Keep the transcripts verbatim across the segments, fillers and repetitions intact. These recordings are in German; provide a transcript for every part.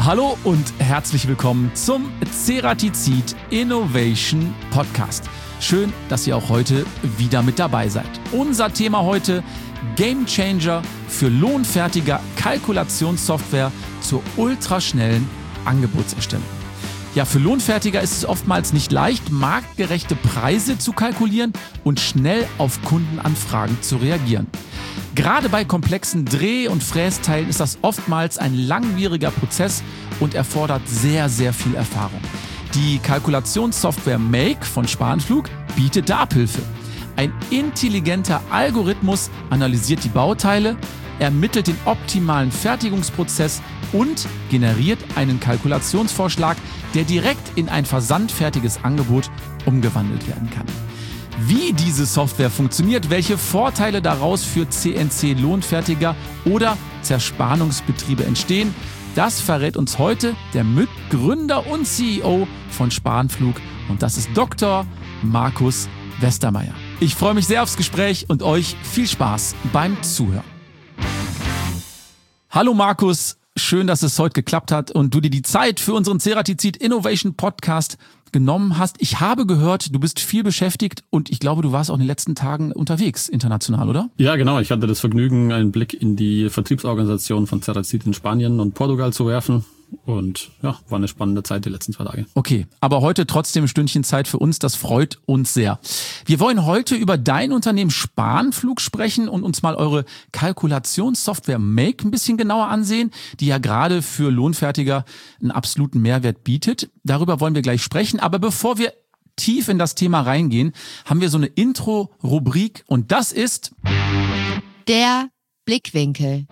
Hallo und herzlich willkommen zum Ceratizid Innovation Podcast. Schön, dass ihr auch heute wieder mit dabei seid. Unser Thema heute: Game Changer für lohnfertige Kalkulationssoftware zur ultraschnellen Angebotserstellung. Ja, für Lohnfertiger ist es oftmals nicht leicht, marktgerechte Preise zu kalkulieren und schnell auf Kundenanfragen zu reagieren. Gerade bei komplexen Dreh- und Frästeilen ist das oftmals ein langwieriger Prozess und erfordert sehr, sehr viel Erfahrung. Die Kalkulationssoftware Make von Spanflug bietet da Abhilfe. Ein intelligenter Algorithmus analysiert die Bauteile, ermittelt den optimalen Fertigungsprozess und generiert einen Kalkulationsvorschlag, der direkt in ein versandfertiges Angebot umgewandelt werden kann. Wie diese Software funktioniert, welche Vorteile daraus für C N C-Lohnfertiger oder Zerspannungsbetriebe entstehen, das verrät uns heute der Mitgründer und C E O von Spanflug, und das ist Doktor Markus Westermeier. Ich freue mich sehr aufs Gespräch und euch viel Spaß beim Zuhören. Hallo Markus, schön, dass es heute geklappt hat und du dir die Zeit für unseren Ceratizid Innovation Podcast genommen hast. Ich habe gehört, du bist viel beschäftigt und ich glaube, du warst auch in den letzten Tagen unterwegs, international, oder? Ja, genau. Ich hatte das Vergnügen, einen Blick in die Vertriebsorganisation von Ceratizid in Spanien und Portugal zu werfen. Und ja, war eine spannende Zeit die letzten zwei Tage. Okay, aber heute trotzdem ein Stündchen Zeit für uns, das freut uns sehr. Wir wollen heute über dein Unternehmen Spanflug sprechen und uns mal eure Kalkulationssoftware Make ein bisschen genauer ansehen, die ja gerade für Lohnfertiger einen absoluten Mehrwert bietet. Darüber wollen wir gleich sprechen, aber bevor wir tief in das Thema reingehen, haben wir so eine Intro-Rubrik und das ist der Blickwinkel.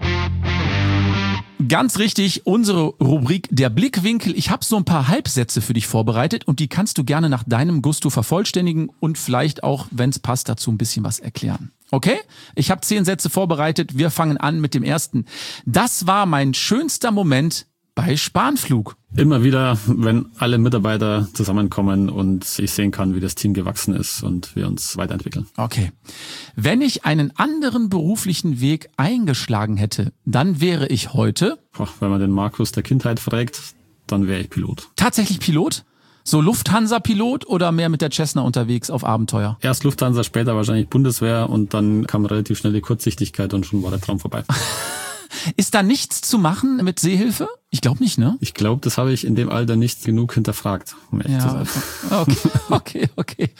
Ganz richtig, unsere Rubrik Der Blickwinkel. Ich habe so ein paar Halbsätze für dich vorbereitet und die kannst du gerne nach deinem Gusto vervollständigen und vielleicht auch, wenn es passt, dazu ein bisschen was erklären. Okay? Ich habe zehn Sätze vorbereitet. Wir fangen an mit dem ersten. Das war mein schönster Moment bei Spanflug. Immer wieder, wenn alle Mitarbeiter zusammenkommen und ich sehen kann, wie das Team gewachsen ist und wir uns weiterentwickeln. Okay. Wenn ich einen anderen beruflichen Weg eingeschlagen hätte, dann wäre ich heute... Boah, wenn man den Markus der Kindheit fragt, dann wäre ich Pilot. Tatsächlich Pilot? So Lufthansa-Pilot oder mehr mit der Cessna unterwegs auf Abenteuer? Erst Lufthansa, später wahrscheinlich Bundeswehr und dann kam relativ schnell die Kurzsichtigkeit und schon war der Traum vorbei. Ist da nichts zu machen mit Seehilfe? Ich glaube nicht, ne? Ich glaube, das habe ich in dem Alter nicht genug hinterfragt, um ehrlich ja, zu sein. Okay, okay, okay.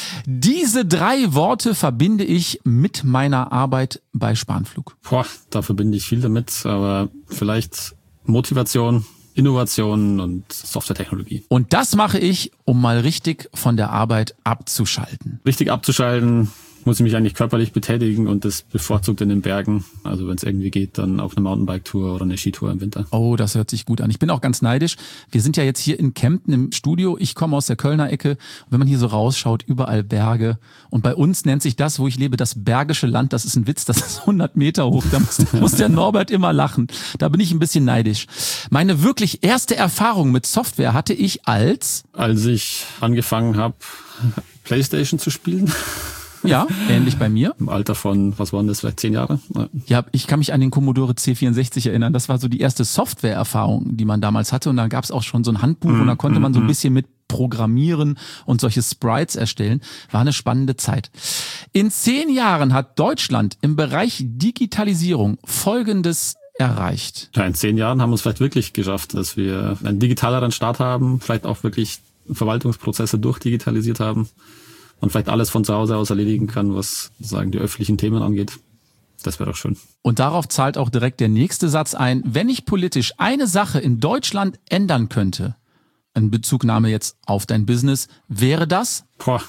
Diese drei Worte verbinde ich mit meiner Arbeit bei Spanflug. Boah, da verbinde ich viel damit, aber vielleicht Motivation, Innovation und Softwaretechnologie. Und das mache ich, um mal richtig von der Arbeit abzuschalten. Richtig abzuschalten muss ich mich eigentlich körperlich betätigen und das bevorzugt in den Bergen. Also wenn es irgendwie geht, dann auf eine Mountainbike-Tour oder eine Skitour im Winter. Oh, das hört sich gut an. Ich bin auch ganz neidisch. Wir sind ja jetzt hier in Kempten im Studio. Ich komme aus der Kölner Ecke. Und wenn man hier so rausschaut, überall Berge. Und bei uns nennt sich das, wo ich lebe, das Bergische Land. Das ist ein Witz, das ist hundert Meter hoch. Da muss, muss der Norbert immer lachen. Da bin ich ein bisschen neidisch. Meine wirklich erste Erfahrung mit Software hatte ich als... Als ich angefangen habe, PlayStation zu spielen. Ja, ähnlich bei mir. Im Alter von, was waren das, vielleicht zehn Jahre? Ja, ich kann mich an den Commodore C vierundsechzig erinnern. Das war so die erste Software-Erfahrung, die man damals hatte. Und dann gab es auch schon so ein Handbuch mm, und da konnte man so ein bisschen mit programmieren und solche Sprites erstellen. War eine spannende Zeit. In zehn Jahren hat Deutschland im Bereich Digitalisierung Folgendes erreicht. Ja, in zehn Jahren haben wir es vielleicht wirklich geschafft, dass wir einen digitaleren Start haben, vielleicht auch wirklich Verwaltungsprozesse durchdigitalisiert haben. Und vielleicht alles von zu Hause aus erledigen kann, was sagen die öffentlichen Themen angeht. Das wäre doch schön. Und darauf zahlt auch direkt der nächste Satz ein. Wenn ich politisch eine Sache in Deutschland ändern könnte, in Bezugnahme jetzt auf dein Business, wäre das? Boah.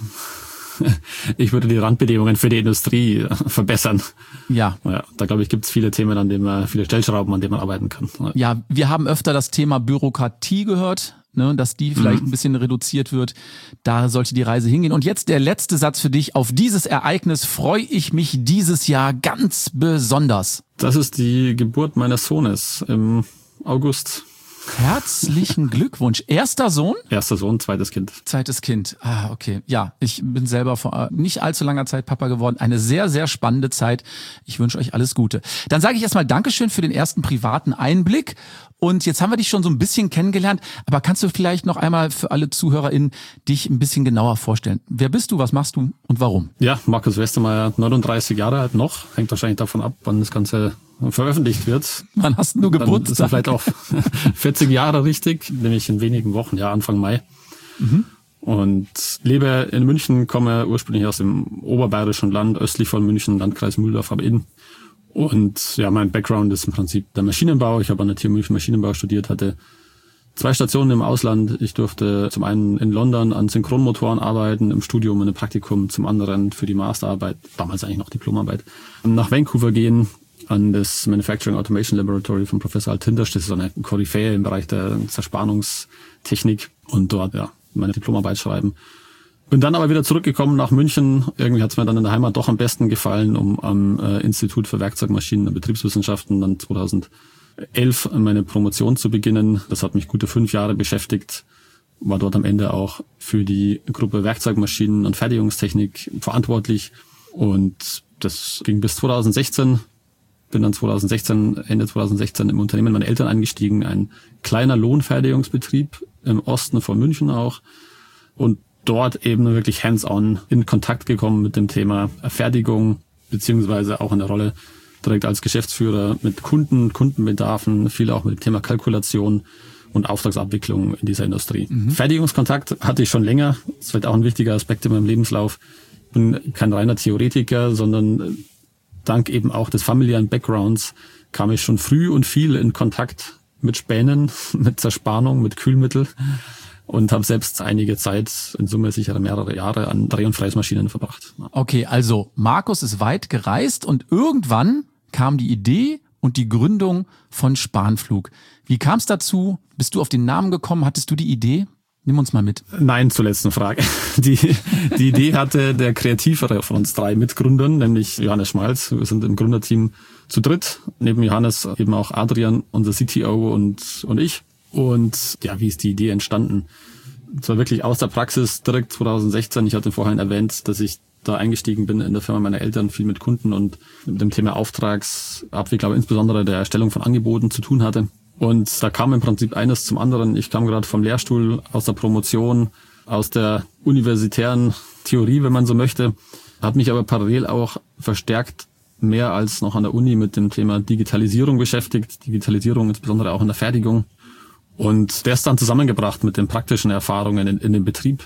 Ich würde die Randbedingungen für die Industrie verbessern. Ja. Ja, da glaube ich, gibt es viele Themen, an denen man, viele Stellschrauben, an denen man arbeiten kann. Ja, wir haben öfter das Thema Bürokratie gehört, ne, dass die vielleicht mhm. ein bisschen reduziert wird. Da sollte die Reise hingehen. Und jetzt der letzte Satz für dich. Auf dieses Ereignis freue ich mich dieses Jahr ganz besonders. Das ist die Geburt meines Sohnes im August. Herzlichen Glückwunsch. Erster Sohn? Erster Sohn, zweites Kind. Zweites Kind. Ah, okay. Ja, ich bin selber vor nicht allzu langer Zeit Papa geworden. Eine sehr, sehr spannende Zeit. Ich wünsche euch alles Gute. Dann sage ich erstmal Dankeschön für den ersten privaten Einblick. Und jetzt haben wir dich schon so ein bisschen kennengelernt. Aber kannst du vielleicht noch einmal für alle ZuhörerInnen dich ein bisschen genauer vorstellen? Wer bist du, was machst du und warum? Ja, Markus Westermeier, neununddreißig Jahre alt noch. Hängt wahrscheinlich davon ab, wann das Ganze veröffentlicht wird. Wann hast du Geburtstag? Dann ist vielleicht auch vierzig Jahre richtig, nämlich in wenigen Wochen, ja, Anfang Mai. Mhm. Und lebe in München, komme ursprünglich aus dem oberbayerischen Land, östlich von München, Landkreis Mühldorf am Inn. Und ja, mein Background ist im Prinzip der Maschinenbau. Ich habe an der T U München Maschinenbau studiert, hatte zwei Stationen im Ausland. Ich durfte zum einen in London an Synchronmotoren arbeiten, im Studium in einem Praktikum, zum anderen für die Masterarbeit, damals eigentlich noch Diplomarbeit, nach Vancouver gehen, an das Manufacturing Automation Laboratory von Professor Altindersch. Das ist so eine Koryphäe im Bereich der Zerspannungstechnik und dort ja meine Diplomarbeit schreiben. Bin dann aber wieder zurückgekommen nach München. Irgendwie hat es mir dann in der Heimat doch am besten gefallen, um am äh, Institut für Werkzeugmaschinen und Betriebswissenschaften dann zweitausendelf meine Promotion zu beginnen. Das hat mich gute fünf Jahre beschäftigt. War dort am Ende auch für die Gruppe Werkzeugmaschinen und Fertigungstechnik verantwortlich. Und das ging bis zweitausendsechzehn. Bin dann zweitausendsechzehn, Ende zweitausendsechzehn im Unternehmen meiner Eltern eingestiegen. Ein kleiner Lohnfertigungsbetrieb im Osten von München auch. Und dort eben wirklich hands-on in Kontakt gekommen mit dem Thema Fertigung, beziehungsweise auch in der Rolle direkt als Geschäftsführer mit Kunden, Kundenbedarfen, viel auch mit dem Thema Kalkulation und Auftragsabwicklung in dieser Industrie. Mhm. Fertigungskontakt hatte ich schon länger. Das ist vielleicht auch ein wichtiger Aspekt in meinem Lebenslauf. Ich bin kein reiner Theoretiker, sondern dank eben auch des familiären Backgrounds kam ich schon früh und viel in Kontakt mit Spänen, mit Zerspannung, mit Kühlmittel und habe selbst einige Zeit, in Summe sicher mehrere Jahre, an Dreh- und Fräsmaschinen verbracht. Okay, also Markus ist weit gereist und irgendwann kam die Idee und die Gründung von Spanflug. Wie kam es dazu? Bist du auf den Namen gekommen? Hattest du die Idee? Nimm uns mal mit. Nein, zur letzten Frage. Die, die Idee hatte der kreativere von uns drei Mitgründern, nämlich Johannes Schmalz. Wir sind im Gründerteam zu dritt. Neben Johannes eben auch Adrian, unser C T O und, und ich. Und ja, wie ist die Idee entstanden? Es war wirklich aus der Praxis direkt zweitausendsechzehn. Ich hatte vorhin erwähnt, dass ich da eingestiegen bin in der Firma meiner Eltern, viel mit Kunden und mit dem Thema Auftragsabwicklung, aber insbesondere der Erstellung von Angeboten zu tun hatte. Und da kam im Prinzip eines zum anderen. Ich kam gerade vom Lehrstuhl, aus der Promotion, aus der universitären Theorie, wenn man so möchte, habe mich aber parallel auch verstärkt mehr als noch an der Uni mit dem Thema Digitalisierung beschäftigt. Digitalisierung insbesondere auch in der Fertigung. Und der ist dann zusammengebracht mit den praktischen Erfahrungen in, in dem Betrieb.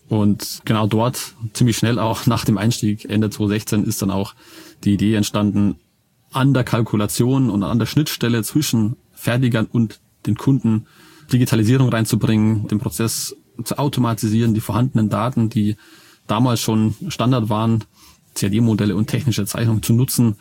Und genau dort, ziemlich schnell auch nach dem Einstieg, Ende zweitausendsechzehn, ist dann auch die Idee entstanden, an der Kalkulation und an der Schnittstelle zwischen Fertigern und den Kunden Digitalisierung reinzubringen, den Prozess zu automatisieren, die vorhandenen Daten, die damals schon Standard waren, C A D-Modelle und technische Zeichnungen zu nutzen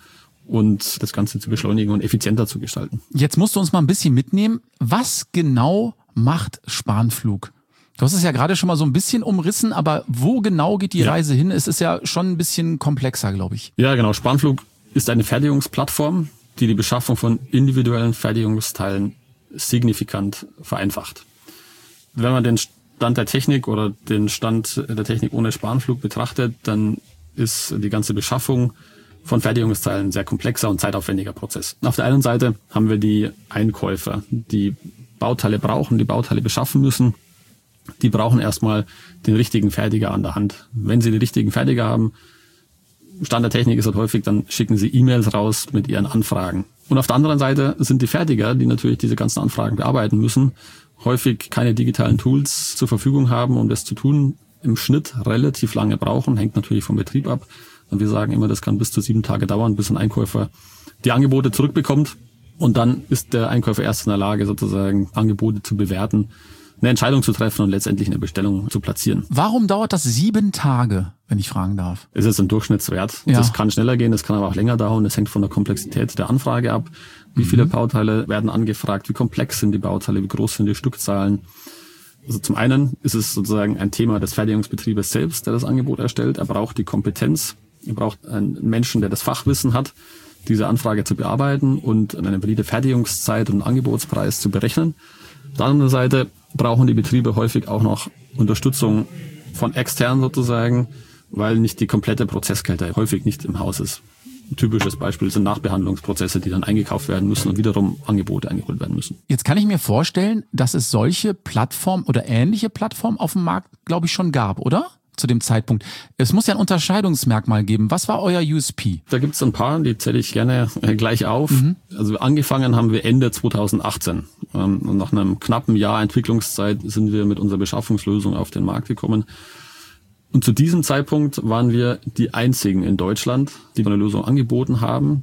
und das Ganze zu beschleunigen und effizienter zu gestalten. Jetzt musst du uns mal ein bisschen mitnehmen. Was genau macht Spanflug? Du hast es ja gerade schon mal so ein bisschen umrissen, aber wo genau geht die ja. Reise hin? Es ist ja schon ein bisschen komplexer, glaube ich. Ja, genau. Spanflug ist eine Fertigungsplattform, die die Beschaffung von individuellen Fertigungsteilen signifikant vereinfacht. Wenn man den Stand der Technik oder den Stand der Technik ohne Spanflug betrachtet, dann ist die ganze Beschaffung von Fertigungsteilen ein sehr komplexer und zeitaufwendiger Prozess. Auf der einen Seite haben wir die Einkäufer, die Bauteile brauchen, die Bauteile beschaffen müssen. Die brauchen erstmal den richtigen Fertiger an der Hand. Wenn sie den richtigen Fertiger haben, Stand der Technik ist halt häufig, dann schicken sie E-Mails raus mit ihren Anfragen. Und auf der anderen Seite sind die Fertiger, die natürlich diese ganzen Anfragen bearbeiten müssen, häufig keine digitalen Tools zur Verfügung haben, um das zu tun, im Schnitt relativ lange brauchen, hängt natürlich vom Betrieb ab. Und wir sagen immer, das kann bis zu sieben Tage dauern, bis ein Einkäufer die Angebote zurückbekommt. Und dann ist der Einkäufer erst in der Lage, sozusagen Angebote zu bewerten, eine Entscheidung zu treffen und letztendlich eine Bestellung zu platzieren. Warum dauert das sieben Tage, wenn ich fragen darf? Es ist ein Durchschnittswert. Ja. Das kann schneller gehen, das kann aber auch länger dauern. Das hängt von der Komplexität der Anfrage ab. Wie viele mhm. Bauteile werden angefragt? Wie komplex sind die Bauteile? Wie groß sind die Stückzahlen? Also zum einen ist es sozusagen ein Thema des Fertigungsbetriebes selbst, der das Angebot erstellt. Er braucht die Kompetenz. Er braucht einen Menschen, der das Fachwissen hat, diese Anfrage zu bearbeiten und eine valide Fertigungszeit und Angebotspreis zu berechnen. Auf der anderen Seite brauchen die Betriebe häufig auch noch Unterstützung von extern sozusagen, weil nicht die komplette Prozesskette häufig nicht im Haus ist. Ein typisches Beispiel sind Nachbehandlungsprozesse, die dann eingekauft werden müssen und wiederum Angebote eingeholt werden müssen. Jetzt kann ich mir vorstellen, dass es solche Plattformen oder ähnliche Plattformen auf dem Markt, glaube ich, schon gab, oder? Zu dem Zeitpunkt. Es muss ja ein Unterscheidungsmerkmal geben. Was war euer U S P? Da gibt es ein paar, die zähle ich gerne gleich auf. Mhm. Also angefangen haben wir Ende zwanzig achtzehn. Und nach einem knappen Jahr Entwicklungszeit sind wir mit unserer Beschaffungslösung auf den Markt gekommen. Und zu diesem Zeitpunkt waren wir die einzigen in Deutschland, die eine Lösung angeboten haben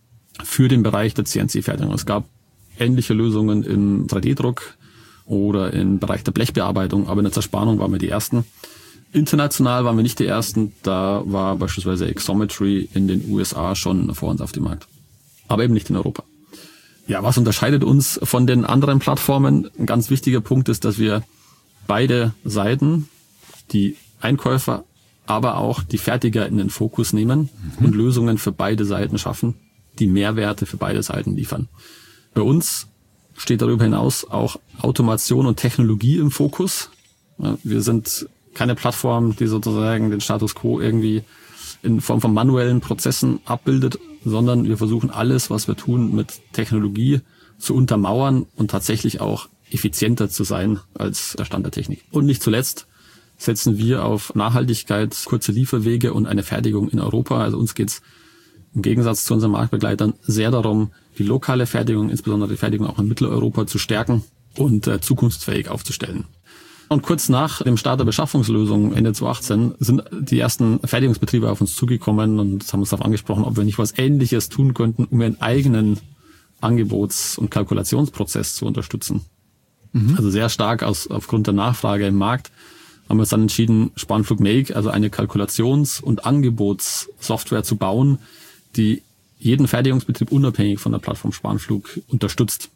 für den Bereich der C N C-Fertigung. Es gab ähnliche Lösungen im drei D Druck oder im Bereich der Blechbearbeitung, aber in der Zerspannung waren wir die ersten. International waren wir nicht die ersten, da war beispielsweise Xometry in den U S A schon vor uns auf dem Markt, aber eben nicht in Europa. Ja, was unterscheidet uns von den anderen Plattformen? Ein ganz wichtiger Punkt ist, dass wir beide Seiten, die Einkäufer, aber auch die Fertiger in den Fokus nehmen mhm. und Lösungen für beide Seiten schaffen, die Mehrwerte für beide Seiten liefern. Bei uns steht darüber hinaus auch Automation und Technologie im Fokus. Wir sind keine Plattform, die sozusagen den Status quo irgendwie in Form von manuellen Prozessen abbildet, sondern wir versuchen alles, was wir tun, mit Technologie zu untermauern und tatsächlich auch effizienter zu sein als der Stand der Technik. Und nicht zuletzt setzen wir auf Nachhaltigkeit, kurze Lieferwege und eine Fertigung in Europa. Also uns geht's im Gegensatz zu unseren Marktbegleitern sehr darum, die lokale Fertigung, insbesondere die Fertigung auch in Mitteleuropa zu stärken und äh, zukunftsfähig aufzustellen. Und kurz nach dem Start der Beschaffungslösung Ende zwanzig achtzehn sind die ersten Fertigungsbetriebe auf uns zugekommen und haben uns darauf angesprochen, ob wir nicht was Ähnliches tun könnten, um ihren eigenen Angebots- und Kalkulationsprozess zu unterstützen. Mhm. Also sehr stark aus, aufgrund der Nachfrage im Markt haben wir uns dann entschieden, Spanflug Make, also eine Kalkulations- und Angebotssoftware zu bauen, die jeden Fertigungsbetrieb unabhängig von der Plattform Spanflug unterstützt.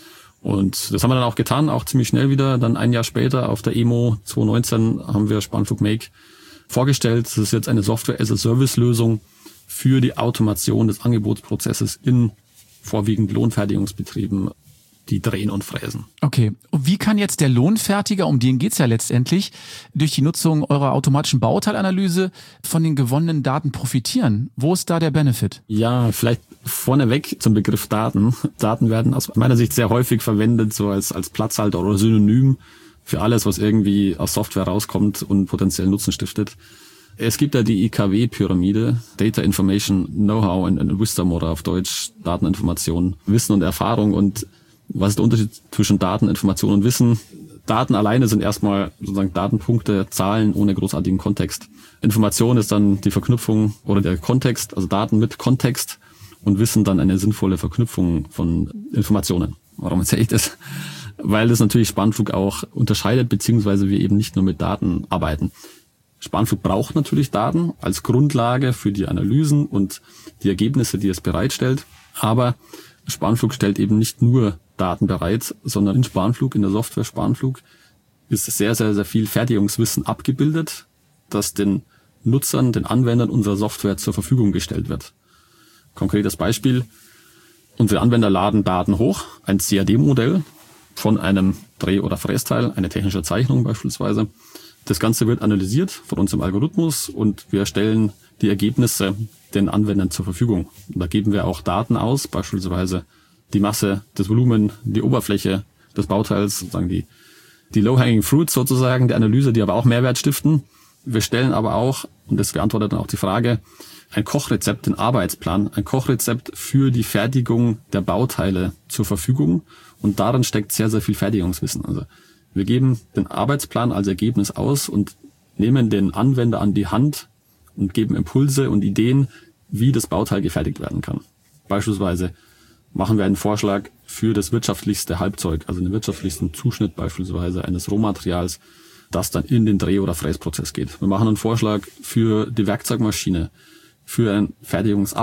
Und das haben wir dann auch getan, auch ziemlich schnell wieder. Dann ein Jahr später auf der E M O zwanzig neunzehn haben wir Spanflug Make vorgestellt. Das ist jetzt eine Software-as-a-Service-Lösung für die Automation des Angebotsprozesses in vorwiegend Lohnfertigungsbetrieben, die drehen und fräsen. Okay. Und wie kann jetzt der Lohnfertiger, um den geht's ja letztendlich, durch die Nutzung eurer automatischen Bauteilanalyse von den gewonnenen Daten profitieren? Wo ist da der Benefit? Ja, vielleicht vorneweg zum Begriff Daten. Daten werden aus meiner Sicht sehr häufig verwendet, so als, als Platzhalter oder Synonym für alles, was irgendwie aus Software rauskommt und potenziell Nutzen stiftet. Es gibt ja die I K W-Pyramide, Data Information Know-how and, and Wisdom oder auf Deutsch Dateninformation, Wissen und Erfahrung. Und was ist der Unterschied zwischen Daten, Information und Wissen? Daten alleine sind erstmal sozusagen Datenpunkte, Zahlen ohne großartigen Kontext. Information ist dann die Verknüpfung oder der Kontext, also Daten mit Kontext, und Wissen dann eine sinnvolle Verknüpfung von Informationen. Warum erzähle ich das? Weil das natürlich Spanflug auch unterscheidet, beziehungsweise wir eben nicht nur mit Daten arbeiten. Spanflug braucht natürlich Daten als Grundlage für die Analysen und die Ergebnisse, die es bereitstellt. Aber Spanflug stellt eben nicht nur Daten bereit, sondern in Spanflug, in der Software Spanflug, ist sehr, sehr, sehr viel Fertigungswissen abgebildet, das den Nutzern, den Anwendern unserer Software zur Verfügung gestellt wird. Konkretes Beispiel: Unsere Anwender laden Daten hoch, ein C A D-Modell von einem Dreh- oder Frästeil, eine technische Zeichnung beispielsweise. Das Ganze wird analysiert von uns im Algorithmus und wir stellen die Ergebnisse den Anwendern zur Verfügung. Und da geben wir auch Daten aus, beispielsweise die Masse, das Volumen, die Oberfläche des Bauteils, sozusagen die, die Low-Hanging Fruits sozusagen der Analyse, die aber auch Mehrwert stiften. Wir stellen aber auch, und das beantwortet dann auch die Frage, ein Kochrezept, den Arbeitsplan, ein Kochrezept für die Fertigung der Bauteile zur Verfügung. Und darin steckt sehr, sehr viel Fertigungswissen. Also wir geben den Arbeitsplan als Ergebnis aus und nehmen den Anwender an die Hand und geben Impulse und Ideen, wie das Bauteil gefertigt werden kann. Beispielsweise machen wir einen Vorschlag für das wirtschaftlichste Halbzeug, also den wirtschaftlichsten Zuschnitt beispielsweise eines Rohmaterials, das dann in den Dreh- oder Fräsprozess geht. Wir machen einen Vorschlag für die Werkzeugmaschine, für einen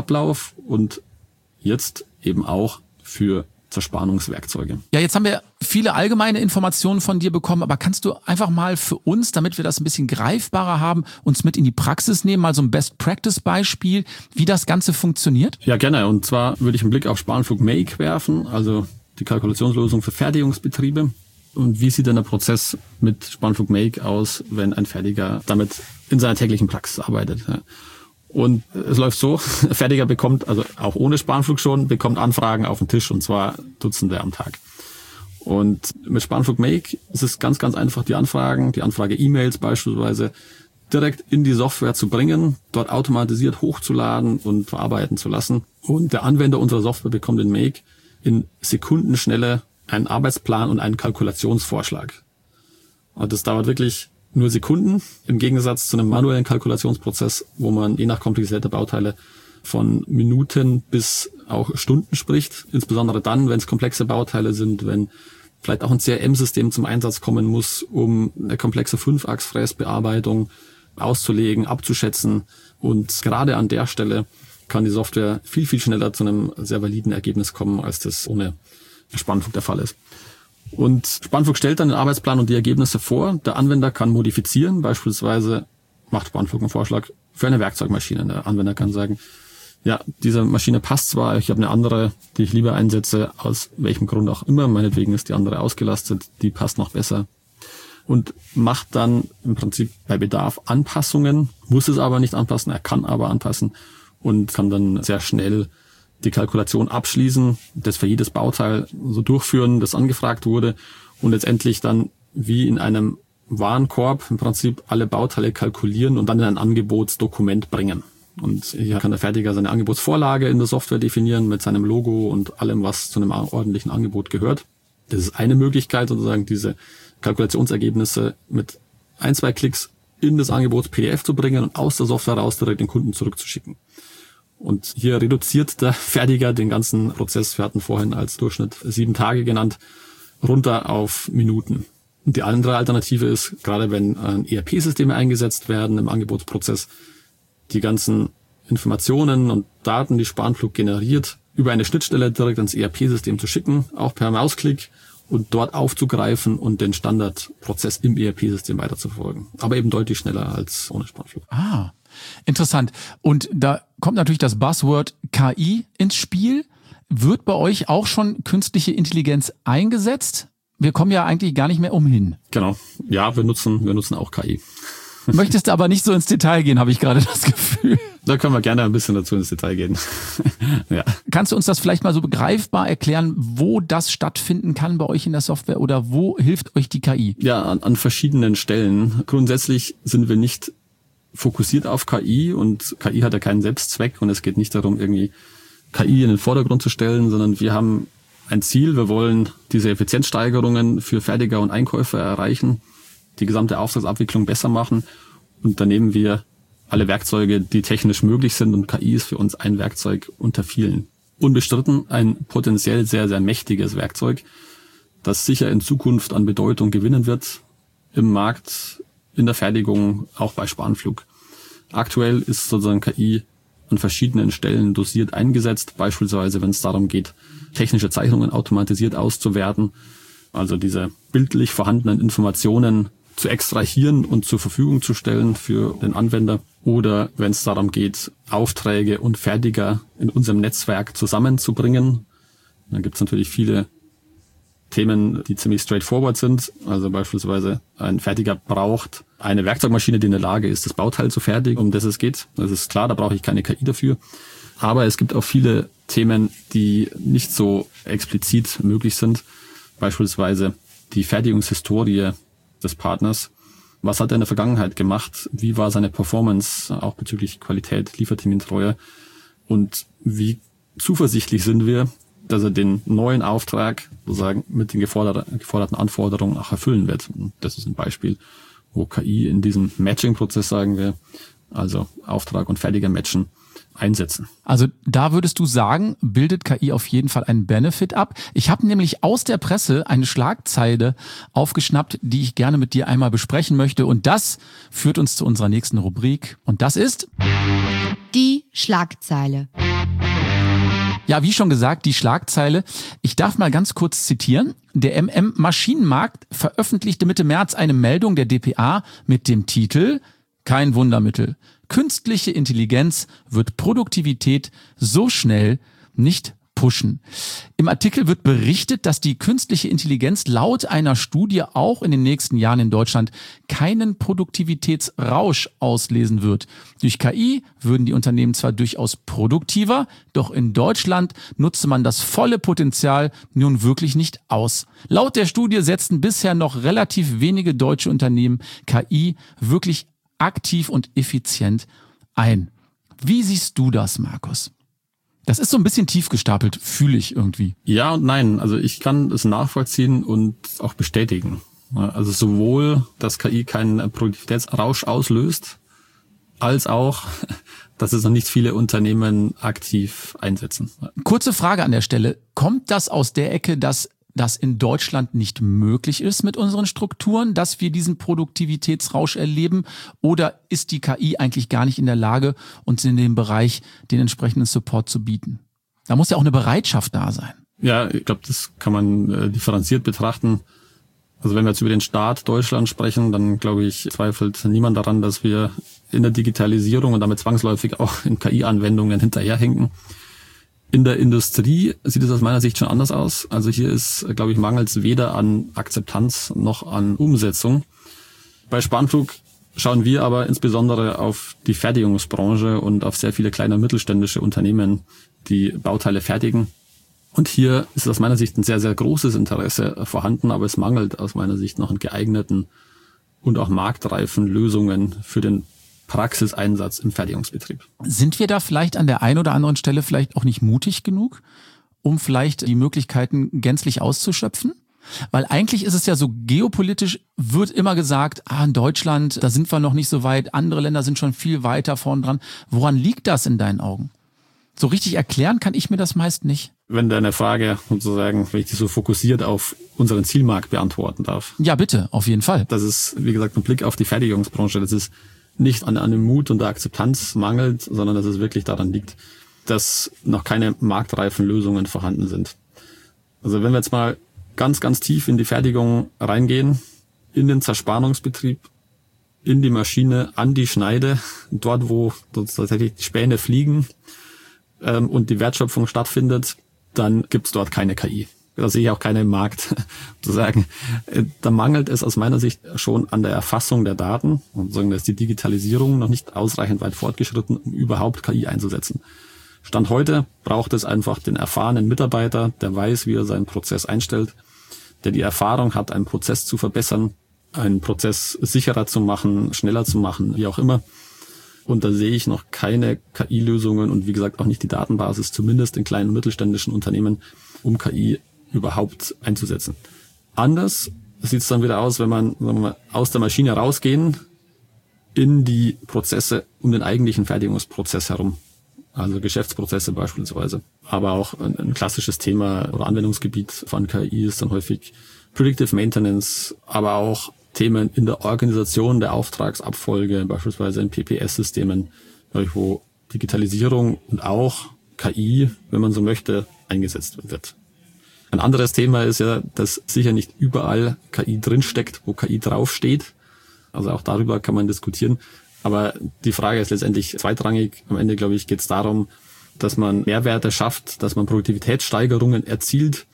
Fertigungsablauf und jetzt eben auch für Zerspannungswerkzeuge. Ja, jetzt haben wir viele allgemeine Informationen von dir bekommen, aber kannst du einfach mal für uns, damit wir das ein bisschen greifbarer haben, uns mit in die Praxis nehmen, mal so ein Best-Practice-Beispiel, wie das Ganze funktioniert? Ja, gerne. Und zwar würde ich einen Blick auf Spanflug Make werfen, also die Kalkulationslösung für Fertigungsbetriebe. Und wie sieht denn der Prozess mit Spanflug Make aus, wenn ein Fertiger damit in seiner täglichen Praxis arbeitet? Und es läuft so, der Fertiger bekommt, also auch ohne Spanflug schon, bekommt Anfragen auf den Tisch, und zwar Dutzende am Tag. Und mit Spanflug Make ist es ganz, ganz einfach, die Anfragen, die Anfrage-E-Mails beispielsweise direkt in die Software zu bringen, dort automatisiert hochzuladen und verarbeiten zu lassen. Und der Anwender unserer Software bekommt in Make in Sekundenschnelle einen Arbeitsplan und einen Kalkulationsvorschlag. Und das dauert wirklich nur Sekunden, im Gegensatz zu einem manuellen Kalkulationsprozess, wo man je nach Komplexität der Bauteile von Minuten bis auch Stunden spricht. Insbesondere dann, wenn es komplexe Bauteile sind, wenn vielleicht auch ein C R M-System zum Einsatz kommen muss, um eine komplexe Fünf-Achs-Fräsbearbeitung auszulegen, abzuschätzen. Und gerade an der Stelle kann die Software viel, viel schneller zu einem sehr validen Ergebnis kommen, als das ohne Spanflug der Fall ist. Und Spanflug stellt dann den Arbeitsplan und die Ergebnisse vor. Der Anwender kann modifizieren, beispielsweise macht Spanflug einen Vorschlag für eine Werkzeugmaschine. Der Anwender kann sagen, ja, diese Maschine passt zwar, ich habe eine andere, die ich lieber einsetze, aus welchem Grund auch immer, meinetwegen ist die andere ausgelastet, die passt noch besser. Und macht dann im Prinzip bei Bedarf Anpassungen, muss es aber nicht anpassen, er kann aber anpassen und kann dann sehr schnell die Kalkulation abschließen, das für jedes Bauteil so durchführen, das angefragt wurde und letztendlich dann wie in einem Warenkorb im Prinzip alle Bauteile kalkulieren und dann in ein Angebotsdokument bringen. Und hier kann der Fertiger seine Angebotsvorlage in der Software definieren mit seinem Logo und allem, was zu einem ordentlichen Angebot gehört. Das ist eine Möglichkeit, sozusagen diese Kalkulationsergebnisse mit ein, zwei Klicks in das Angebots-P D F zu bringen und aus der Software raus direkt den Kunden zurückzuschicken. Und hier reduziert der Fertiger den ganzen Prozess, wir hatten vorhin als Durchschnitt sieben Tage genannt, runter auf Minuten. Und die andere Alternative ist, gerade wenn E R P-Systeme eingesetzt werden im Angebotsprozess, die ganzen Informationen und Daten, die Spanflug generiert, über eine Schnittstelle direkt ans E R P-System zu schicken, auch per Mausklick und dort aufzugreifen und den Standardprozess im E R P-System weiterzuverfolgen. Aber eben deutlich schneller als ohne Spanflug. Ah, interessant. Und da kommt natürlich das Buzzword K I ins Spiel. Wird bei euch auch schon künstliche Intelligenz eingesetzt? Wir kommen ja eigentlich gar nicht mehr umhin. Genau. Ja, wir nutzen, wir nutzen auch K I. Möchtest du aber nicht so ins Detail gehen, habe ich gerade das Gefühl. Da können wir gerne ein bisschen dazu ins Detail gehen. Ja. Kannst du uns das vielleicht mal so begreifbar erklären, wo das stattfinden kann bei euch in der Software oder wo hilft euch die K I? Ja, an, an verschiedenen Stellen. Grundsätzlich sind wir nicht fokussiert auf K I und K I hat ja keinen Selbstzweck und es geht nicht darum, irgendwie K I in den Vordergrund zu stellen, sondern wir haben ein Ziel. Wir wollen diese Effizienzsteigerungen für Fertiger und Einkäufer erreichen, die gesamte Auftragsabwicklung besser machen und da nehmen wir alle Werkzeuge, die technisch möglich sind und K I ist für uns ein Werkzeug unter vielen. Unbestritten ein potenziell sehr, sehr mächtiges Werkzeug, das sicher in Zukunft an Bedeutung gewinnen wird im Markt, in der Fertigung, auch bei Spanflug. Aktuell ist sozusagen K I an verschiedenen Stellen dosiert eingesetzt, beispielsweise wenn es darum geht, technische Zeichnungen automatisiert auszuwerten, also diese bildlich vorhandenen Informationen zu extrahieren und zur Verfügung zu stellen für den Anwender. Oder wenn es darum geht, Aufträge und Fertiger in unserem Netzwerk zusammenzubringen. Dann gibt es natürlich viele Themen, die ziemlich straightforward sind. Also beispielsweise ein Fertiger braucht eine Werkzeugmaschine, die in der Lage ist, das Bauteil zu fertigen, um das es geht. Das ist klar, da brauche ich keine K I dafür. Aber es gibt auch viele Themen, die nicht so explizit möglich sind. Beispielsweise die Fertigungshistorie des Partners. Was hat er in der Vergangenheit gemacht? Wie war seine Performance, auch bezüglich Qualität, Liefertermintreue? Und wie zuversichtlich sind wir, dass er den neuen Auftrag sozusagen mit den geforderten Anforderungen auch erfüllen wird? Und das ist ein Beispiel, wo K I in diesem Matching-Prozess, sagen wir, also Auftrag und Fertiger matchen, einsetzen. Also da würdest du sagen, bildet K I auf jeden Fall einen Benefit ab. Ich habe nämlich aus der Presse eine Schlagzeile aufgeschnappt, die ich gerne mit dir einmal besprechen möchte. Und das führt uns zu unserer nächsten Rubrik. Und das ist die Schlagzeile. Ja, wie schon gesagt, die Schlagzeile. Ich darf mal ganz kurz zitieren. Der M M Maschinenmarkt veröffentlichte Mitte März eine Meldung der D P A mit dem Titel Kein Wundermittel. Künstliche Intelligenz wird Produktivität so schnell nicht pushen. Im Artikel wird berichtet, dass die künstliche Intelligenz laut einer Studie auch in den nächsten Jahren in Deutschland keinen Produktivitätsrausch auslesen wird. Durch K I würden die Unternehmen zwar durchaus produktiver, doch in Deutschland nutze man das volle Potenzial nun wirklich nicht aus. Laut der Studie setzten bisher noch relativ wenige deutsche Unternehmen K I wirklich aktiv und effizient ein. Wie siehst du das, Markus? Das ist so ein bisschen tief gestapelt, fühle ich irgendwie. Ja und nein. Also ich kann es nachvollziehen und auch bestätigen. Also sowohl, dass K I keinen Produktivitätsrausch auslöst, als auch, dass es noch nicht viele Unternehmen aktiv einsetzen. Kurze Frage an der Stelle. Kommt das aus der Ecke, dass das in Deutschland nicht möglich ist mit unseren Strukturen, dass wir diesen Produktivitätsrausch erleben? Oder ist die K I eigentlich gar nicht in der Lage, uns in dem Bereich den entsprechenden Support zu bieten? Da muss ja auch eine Bereitschaft da sein. Ja, ich glaube, das kann man äh, differenziert betrachten. Also wenn wir jetzt über den Staat Deutschland sprechen, dann glaube ich, zweifelt niemand daran, dass wir in der Digitalisierung und damit zwangsläufig auch in K I-Anwendungen hinterherhinken. In der Industrie sieht es aus meiner Sicht schon anders aus. Also hier ist, glaube ich, mangels weder an Akzeptanz noch an Umsetzung. Bei Spantrug schauen wir aber insbesondere auf die Fertigungsbranche und auf sehr viele kleine und mittelständische Unternehmen, die Bauteile fertigen. Und hier ist aus meiner Sicht ein sehr, sehr großes Interesse vorhanden, aber es mangelt aus meiner Sicht noch an geeigneten und auch marktreifen Lösungen für den Praxiseinsatz im Fertigungsbetrieb. Sind wir da vielleicht an der einen oder anderen Stelle vielleicht auch nicht mutig genug, um vielleicht die Möglichkeiten gänzlich auszuschöpfen? Weil eigentlich ist es ja so, geopolitisch wird immer gesagt, ah, in Deutschland, da sind wir noch nicht so weit, andere Länder sind schon viel weiter vorn dran. Woran liegt das in deinen Augen? So richtig erklären kann ich mir das meist nicht. Wenn deine Frage sozusagen, wenn ich die so fokussiert auf unseren Zielmarkt beantworten darf. Ja, bitte, auf jeden Fall. Das ist, wie gesagt, ein Blick auf die Fertigungsbranche. Das ist nicht an, an dem Mut und der Akzeptanz mangelt, sondern dass es wirklich daran liegt, dass noch keine marktreifen Lösungen vorhanden sind. Also wenn wir jetzt mal ganz, ganz tief in die Fertigung reingehen, in den Zerspannungsbetrieb, in die Maschine, an die Schneide, dort wo tatsächlich die Späne fliegen ähm, und die Wertschöpfung stattfindet, dann gibt's dort keine K I. Da sehe ich auch keinen Markt zu sagen. Da mangelt es aus meiner Sicht schon an der Erfassung der Daten und sagen, da ist die Digitalisierung noch nicht ausreichend weit fortgeschritten, um überhaupt K I einzusetzen. Stand heute braucht es einfach den erfahrenen Mitarbeiter, der weiß, wie er seinen Prozess einstellt, der die Erfahrung hat, einen Prozess zu verbessern, einen Prozess sicherer zu machen, schneller zu machen, wie auch immer. Und da sehe ich noch keine K I-Lösungen und wie gesagt auch nicht die Datenbasis, zumindest in kleinen und mittelständischen Unternehmen, um K I überhaupt einzusetzen. Anders sieht es dann wieder aus, wenn man, sagen wir mal, aus der Maschine rausgehen in die Prozesse um den eigentlichen Fertigungsprozess herum. Also Geschäftsprozesse beispielsweise. Aber auch ein, ein klassisches Thema oder Anwendungsgebiet von K I ist dann häufig Predictive Maintenance, aber auch Themen in der Organisation der Auftragsabfolge, beispielsweise in P P S-Systemen, wo Digitalisierung und auch K I, wenn man so möchte, eingesetzt wird. Ein anderes Thema ist ja, dass sicher nicht überall K I drinsteckt, wo K I draufsteht. Also auch darüber kann man diskutieren. Aber die Frage ist letztendlich zweitrangig. Am Ende, glaube ich, geht es darum, dass man Mehrwerte schafft, dass man Produktivitätssteigerungen erzielt.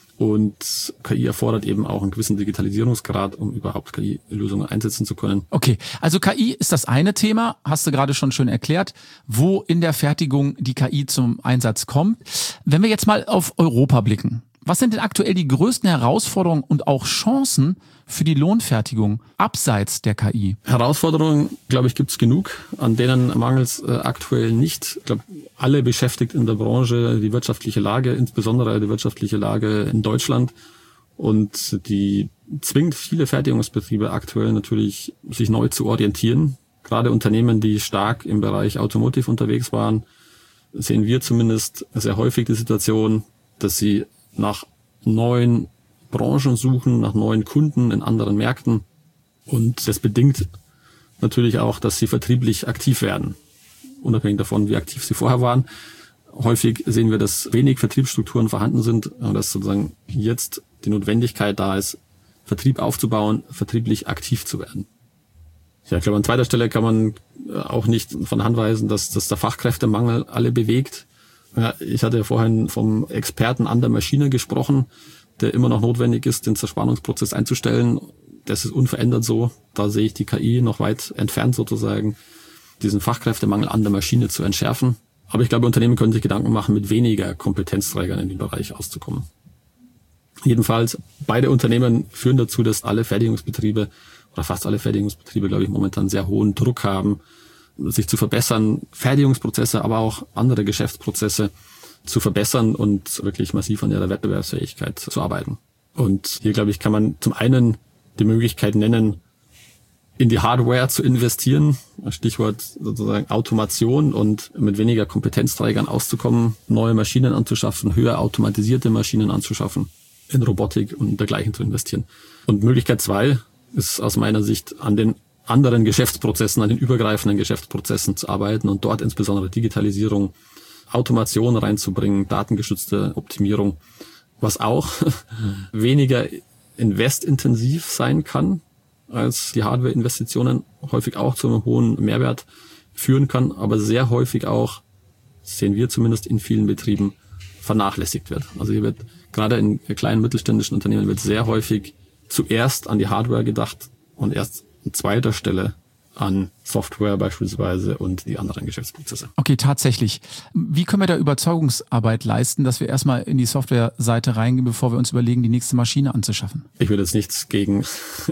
Und K I erfordert eben auch einen gewissen Digitalisierungsgrad, um überhaupt K I-Lösungen einsetzen zu können. Okay, also K I ist das eine Thema, hast du gerade schon schön erklärt, wo in der Fertigung die K I zum Einsatz kommt. Wenn wir jetzt mal auf Europa blicken, was sind denn aktuell die größten Herausforderungen und auch Chancen für die Lohnfertigung abseits der K I? Herausforderungen, glaube ich, gibt es genug, an denen mangelt es äh, aktuell nicht. Ich glaube, alle beschäftigt in der Branche die wirtschaftliche Lage, insbesondere die wirtschaftliche Lage in Deutschland. Und die zwingt viele Fertigungsbetriebe aktuell natürlich, sich neu zu orientieren. Gerade Unternehmen, die stark im Bereich Automotive unterwegs waren, sehen wir zumindest sehr häufig die Situation, dass sie nach neuen Branchen suchen, nach neuen Kunden in anderen Märkten. Und das bedingt natürlich auch, dass sie vertrieblich aktiv werden. Unabhängig davon, wie aktiv sie vorher waren. Häufig sehen wir, dass wenig Vertriebsstrukturen vorhanden sind und dass sozusagen jetzt die Notwendigkeit da ist, Vertrieb aufzubauen, vertrieblich aktiv zu werden. Ja, ich glaube, an zweiter Stelle kann man auch nicht von der Hand weisen, dass, dass der Fachkräftemangel alle bewegt. Ja, ich hatte ja vorhin vom Experten an der Maschine gesprochen, der immer noch notwendig ist, den Zerspannungsprozess einzustellen. Das ist unverändert so. Da sehe ich die K I noch weit entfernt sozusagen, diesen Fachkräftemangel an der Maschine zu entschärfen. Aber ich glaube, Unternehmen können sich Gedanken machen, mit weniger Kompetenzträgern in dem Bereich auszukommen. Jedenfalls, beide Unternehmen führen dazu, dass alle Fertigungsbetriebe oder fast alle Fertigungsbetriebe, glaube ich, momentan sehr hohen Druck haben, sich zu verbessern, Fertigungsprozesse, aber auch andere Geschäftsprozesse zu verbessern und wirklich massiv an ihrer Wettbewerbsfähigkeit zu arbeiten. Und hier, glaube ich, kann man zum einen die Möglichkeit nennen, in die Hardware zu investieren, Stichwort sozusagen Automation und mit weniger Kompetenzträgern auszukommen, neue Maschinen anzuschaffen, höher automatisierte Maschinen anzuschaffen, in Robotik und dergleichen zu investieren. Und Möglichkeit zwei ist aus meiner Sicht, an den anderen Geschäftsprozessen, an den übergreifenden Geschäftsprozessen zu arbeiten und dort insbesondere Digitalisierung, Automation reinzubringen, datengestützte Optimierung, was auch weniger investintensiv sein kann als die Hardware-Investitionen, häufig auch zu einem hohen Mehrwert führen kann, aber sehr häufig auch, sehen wir zumindest in vielen Betrieben, vernachlässigt wird. Also hier wird gerade in kleinen mittelständischen Unternehmen wird sehr häufig zuerst an die Hardware gedacht und erst an zweiter Stelle an Software beispielsweise und die anderen Geschäftsprozesse. Okay, tatsächlich. Wie können wir da Überzeugungsarbeit leisten, dass wir erstmal in die Softwareseite reingehen, bevor wir uns überlegen, die nächste Maschine anzuschaffen? Ich würde jetzt nichts gegen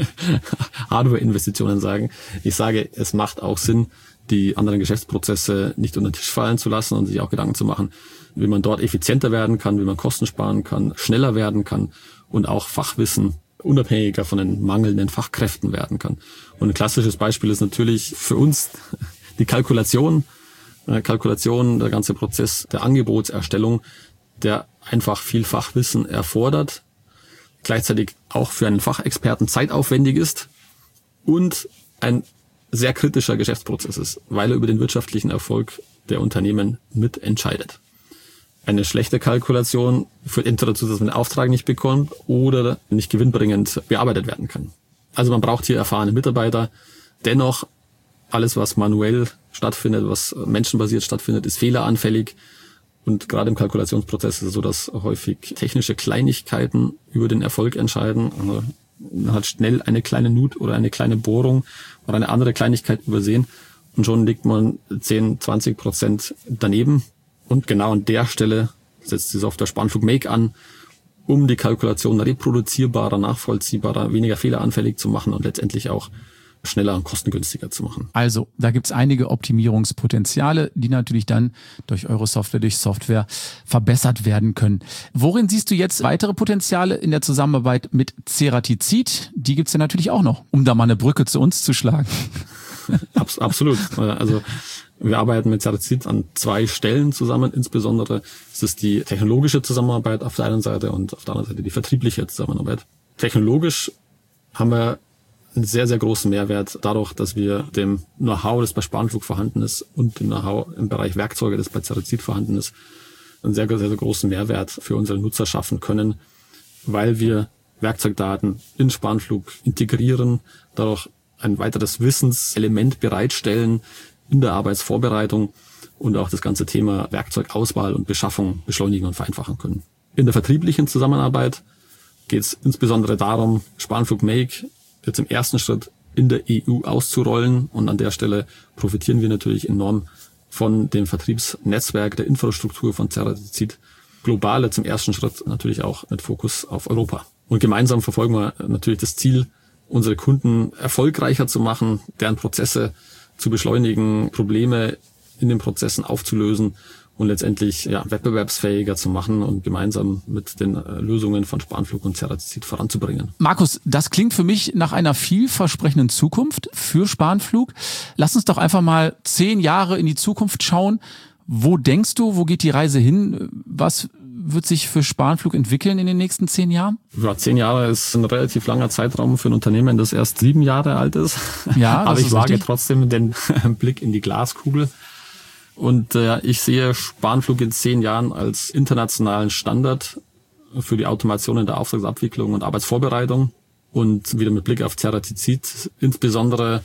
Hardware-Investitionen sagen. Ich sage, es macht auch Sinn, die anderen Geschäftsprozesse nicht unter den Tisch fallen zu lassen und sich auch Gedanken zu machen, wie man dort effizienter werden kann, wie man Kosten sparen kann, schneller werden kann und auch Fachwissen unabhängiger von den mangelnden Fachkräften werden kann. Und ein klassisches Beispiel ist natürlich für uns die Kalkulation. Kalkulation, der ganze Prozess der Angebotserstellung, der einfach viel Fachwissen erfordert, gleichzeitig auch für einen Fachexperten zeitaufwendig ist und ein sehr kritischer Geschäftsprozess ist, weil er über den wirtschaftlichen Erfolg der Unternehmen mitentscheidet. Eine schlechte Kalkulation führt entweder dazu, dass man den Auftrag nicht bekommt oder nicht gewinnbringend bearbeitet werden kann. Also man braucht hier erfahrene Mitarbeiter. Dennoch, alles, was manuell stattfindet, was menschenbasiert stattfindet, ist fehleranfällig. Und gerade im Kalkulationsprozess ist es so, dass häufig technische Kleinigkeiten über den Erfolg entscheiden. Also man hat schnell eine kleine Nut oder eine kleine Bohrung oder eine andere Kleinigkeit übersehen und schon liegt man zehn, zwanzig Prozent daneben. Und genau an der Stelle setzt die Software Spanflug Make an, um die Kalkulation reproduzierbarer, nachvollziehbarer, weniger fehleranfällig zu machen und letztendlich auch schneller und kostengünstiger zu machen. Also, da gibt's einige Optimierungspotenziale, die natürlich dann durch eure Software, durch Software verbessert werden können. Worin siehst du jetzt weitere Potenziale in der Zusammenarbeit mit Ceratizid? Die gibt's ja natürlich auch noch, um da mal eine Brücke zu uns zu schlagen. Abs- absolut. Also wir arbeiten mit Ceratizid an zwei Stellen zusammen. Insbesondere ist es die technologische Zusammenarbeit auf der einen Seite und auf der anderen Seite die vertriebliche Zusammenarbeit. Technologisch haben wir einen sehr, sehr großen Mehrwert dadurch, dass wir dem Know-how, das bei Spanflug vorhanden ist, und dem Know-how im Bereich Werkzeuge, das bei Ceratizid vorhanden ist, einen sehr, sehr, sehr großen Mehrwert für unsere Nutzer schaffen können, weil wir Werkzeugdaten in Spanflug integrieren, dadurch ein weiteres Wissenselement bereitstellen in der Arbeitsvorbereitung und auch das ganze Thema Werkzeugauswahl und Beschaffung beschleunigen und vereinfachen können. In der vertrieblichen Zusammenarbeit geht es insbesondere darum, Spanflug Make jetzt im ersten Schritt in der E U auszurollen, und an der Stelle profitieren wir natürlich enorm von dem Vertriebsnetzwerk der Infrastruktur von Ceratizid, global jetzt im ersten Schritt natürlich auch mit Fokus auf Europa. Und gemeinsam verfolgen wir natürlich das Ziel, unsere Kunden erfolgreicher zu machen, deren Prozesse zu beschleunigen, Probleme in den Prozessen aufzulösen und letztendlich ja, wettbewerbsfähiger zu machen und gemeinsam mit den äh, Lösungen von Spanflug und Ceratizid voranzubringen. Markus, das klingt für mich nach einer vielversprechenden Zukunft für Spanflug. Lass uns doch einfach mal zehn Jahre in die Zukunft schauen. Wo denkst du, wo geht die Reise hin? Was wird sich für Spanflug entwickeln in den nächsten zehn Jahren? Ja, zehn Jahre ist ein relativ langer Zeitraum für ein Unternehmen, das erst sieben Jahre alt ist. Ja, aber ich ist wage richtig. trotzdem den Blick in die Glaskugel Und äh, ich sehe Spanflug in zehn Jahren als internationalen Standard für die Automation in der Auftragsabwicklung und Arbeitsvorbereitung und wieder mit Blick auf Ceratizid insbesondere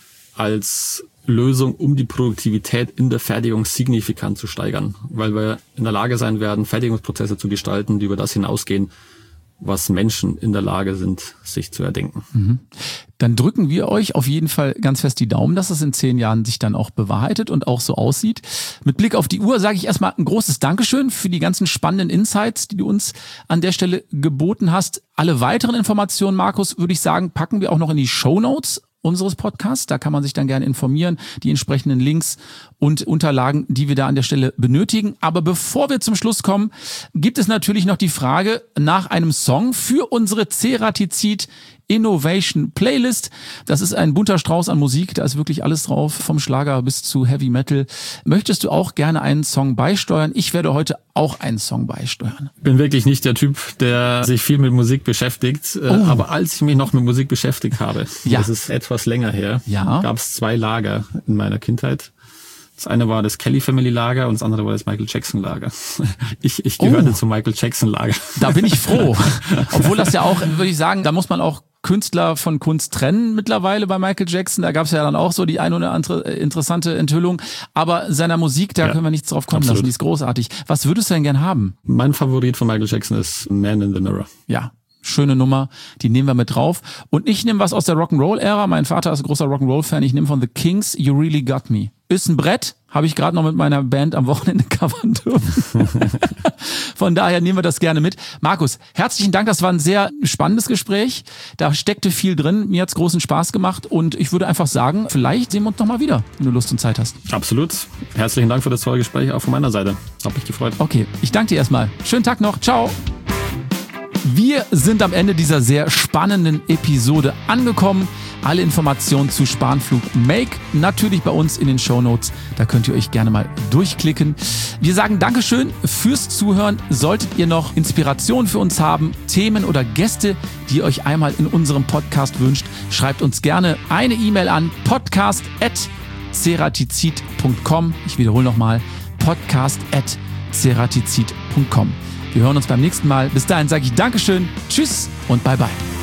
als Lösung, um die Produktivität in der Fertigung signifikant zu steigern, weil wir in der Lage sein werden, Fertigungsprozesse zu gestalten, die über das hinausgehen, was Menschen in der Lage sind, sich zu erdenken. Mhm. Dann drücken wir euch auf jeden Fall ganz fest die Daumen, dass es in zehn Jahren sich dann auch bewahrheitet und auch so aussieht. Mit Blick auf die Uhr sage ich erstmal ein großes Dankeschön für die ganzen spannenden Insights, die du uns an der Stelle geboten hast. Alle weiteren Informationen, Markus, würde ich sagen, packen wir auch noch in die Shownotes unseres Podcasts. Da kann man sich dann gerne informieren, die entsprechenden Links und Unterlagen, die wir da an der Stelle benötigen. Aber bevor wir zum Schluss kommen, gibt es natürlich noch die Frage nach einem Song für unsere Ceratizid Innovation Playlist. Das ist ein bunter Strauß an Musik, da ist wirklich alles drauf, vom Schlager bis zu Heavy Metal. Möchtest du auch gerne einen Song beisteuern? Ich werde heute auch einen Song beisteuern. Ich bin wirklich nicht der Typ, der sich viel mit Musik beschäftigt. Oh. Aber als ich mich noch mit Musik beschäftigt habe, ja. das ist etwas länger her, ja. gab es zwei Lager in meiner Kindheit. Das eine war das Kelly Family Lager und das andere war das Michael Jackson Lager. Ich, ich gehörte oh. zum Michael Jackson Lager. Da bin ich froh. Obwohl das ja auch, würde ich sagen, da muss man auch Künstler von Kunst trennen mittlerweile bei Michael Jackson. Da gab es ja dann auch so die ein oder andere interessante Enthüllung. Aber seiner Musik, da ja, können wir nichts drauf kommen absolut. lassen. Die ist großartig. Was würdest du denn gern haben? Mein Favorit von Michael Jackson ist Man in the Mirror. Ja. Schöne Nummer, die nehmen wir mit drauf. Und ich nehme was aus der Rock'n'Roll-Ära. Mein Vater ist ein großer Rock'n'Roll-Fan. Ich nehme von The Kings You Really Got Me. Ist ein Brett, habe ich gerade noch mit meiner Band am Wochenende covern dürfen. Von daher nehmen wir das gerne mit. Markus, herzlichen Dank, das war ein sehr spannendes Gespräch. Da steckte viel drin, mir hat's großen Spaß gemacht und ich würde einfach sagen, vielleicht sehen wir uns noch mal wieder, wenn du Lust und Zeit hast. Absolut. Herzlichen Dank für das tolle Gespräch, auch von meiner Seite. Hab mich gefreut. Okay, ich danke dir erstmal. Schönen Tag noch. Ciao. Wir sind am Ende dieser sehr spannenden Episode angekommen. Alle Informationen zu Spanflug Make natürlich bei uns in den Shownotes. Da könnt ihr euch gerne mal durchklicken. Wir sagen Dankeschön fürs Zuhören. Solltet ihr noch Inspiration für uns haben, Themen oder Gäste, die ihr euch einmal in unserem Podcast wünscht, schreibt uns gerne eine E-Mail an podcast at ceratizid punkt com. Ich wiederhole nochmal, podcast at ceratizid punkt com. Wir hören uns beim nächsten Mal. Bis dahin sage ich Dankeschön, tschüss und bye bye.